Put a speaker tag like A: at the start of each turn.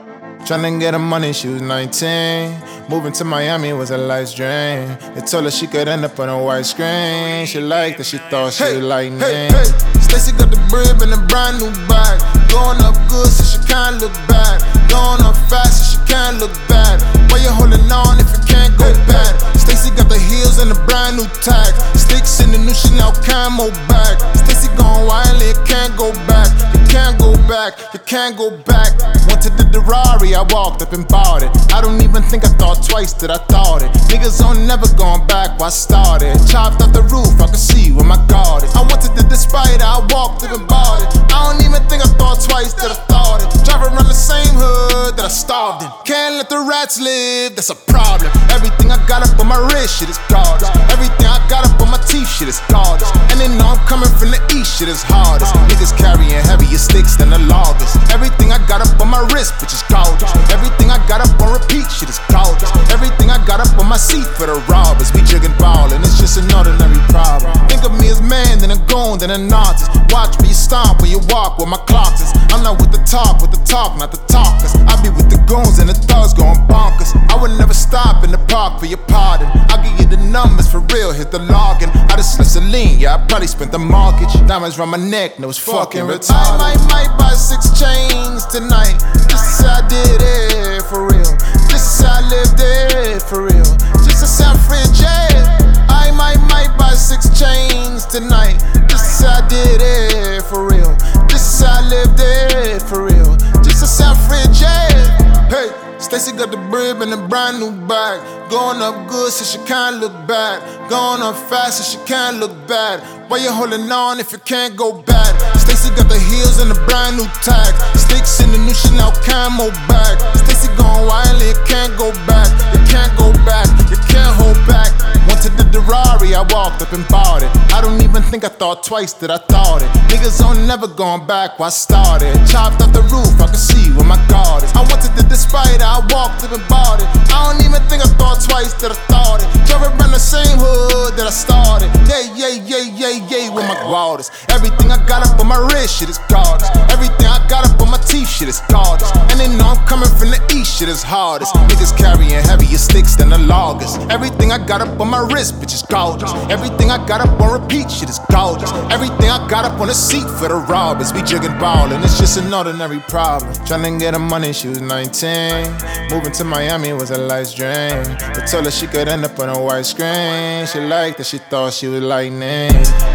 A: Tryna get her money, she was 19. Moving to Miami was a life's dream. They told her she could end up on a white screen. She liked it, she thought she was lightning. Stacey got the brib and a brand new bag. Going up good so she can't look bad. Going up fast so she can't look bad. Why you holding on if you can't go bad? Stacey got the heels and a brand new tag. Sticks in the new Chanel camo bag. Stacey going wild, you can't go back. You can't go back, you can't go back. Went to the Ferrari, I walked up and bought it. I don't even think I thought twice that I thought it. Niggas on never going back where I started. Chopped off the roof, I could see where my guard is. I wanted to despite it, I walked up and bought it. I don't even think I thought twice that I thought it. Drive around the same hood that I starved in. Can't let the rats live, that's a problem. Everything I got up on my wrist, shit is gorgeous. Everything I got up on my teeth, shit is gorgeous. And they know I'm coming from the east, shit is hardest. Niggas carrying heavier sticks than the loggers. Everything I got up on my wrist, bitch is gorgeous. Everything I got up on repeat, shit is gorgeous. Everything I got up on my seat for the robbers. We jigging ballin', it's just an ordinary problem. Think of me as man, then a goon, then an artist. Watch me, you stomp when you walk where my clocks is. I'm not with the talk, not the talkers. I be with the goons and the thugs going bonkers. I would never stop in the park for your pardon. I'll give you the numbers for real, hit the login. I just left Celine, yeah, I probably spent the mortgage. Diamonds round my neck, no, it's fucking retarded. I might buy 6 chains tonight. Just to say I did it for real. Just to say I lived it for real. Just to say I'm free of jail. I might buy 6 chains tonight. Just to say I did it for real. Just to say I lived it for real. Just to say I'm free of jail. Hey, Stacey got the brib and a brand new bag. Going up good so she can't look bad. Going up fast so she can't look bad. Why you holding on if you can't go bad? Stacey got the heels and a brand new tag. Sticks in the new Chanel camo bag. Stacey going wild, you can't go back. You can't go back, you can't hold back. Went to the Ferrari, I walked up and bought it. I don't even think I thought twice that I thought it. Niggas on never going back where I started. Chopped off the roof, I could see where my guard is. I wanted to despite it, I walked up and bought it. I don't even think I thought twice that I thought it. Drove around the same hood that I started. Yeah, with my guard is. Everything I got up on my wrist, shit is gorgeous. Everything I got up on my teeth, shit is gorgeous. And they know I'm coming from the east, shit is hardest. Niggas carrying heavier sticks than the loggers. Everything I got up on my wrist, bitch is gorgeous. Everything I got up on repeat, shit is gorgeous. Everything I got up on the seat for the robbers. We jigging ballin', it's just an ordinary problem. Tryna get her money, she was 19. Moving to Miami was a life's dream. They told her she could end up on a white screen. She liked it, she thought she was lightning.